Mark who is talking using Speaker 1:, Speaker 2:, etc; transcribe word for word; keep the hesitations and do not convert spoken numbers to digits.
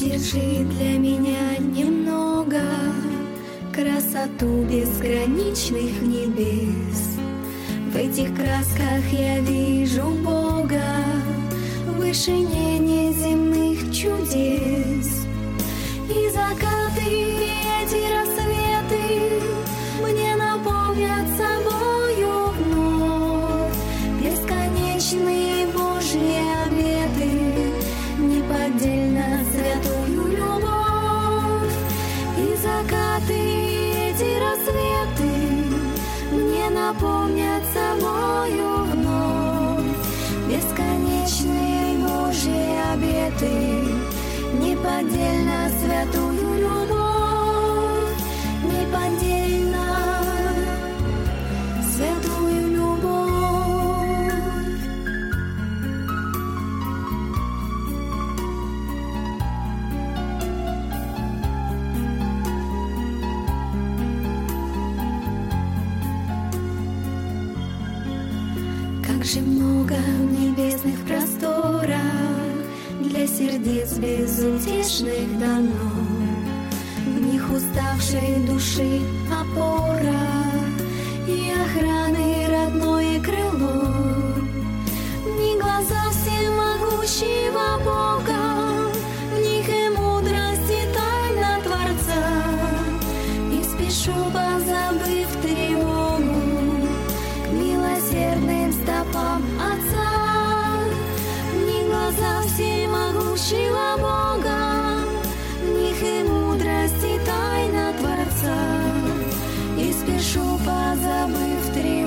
Speaker 1: Удержи для меня немного красоту безграничных небес. В этих красках я вижу Бога в вышине неземных чудес. И закаты, и эти рассветы мне наполнят собою вновь. Бесконечные Божьи обеты, неподдельно святую любовь. И закаты, и эти рассветы мне наполнят собою вновь. Бесконечные Божьи обеты, неподдельно святую любовь, неподдельно святую любовь. Как же много в небесных просторах для сердец безутешных дано, в них уставшей души опора и охраны родное крыло. В них глаза всемогущего Бога, в них и мудрость, и тайна Творца. И спешу, позабыв тревогу, к милосердным стопам Отца. Глаза всемогущего Бога, в них и мудрость, и тайна Творца. И спешу, позабыв тревогу,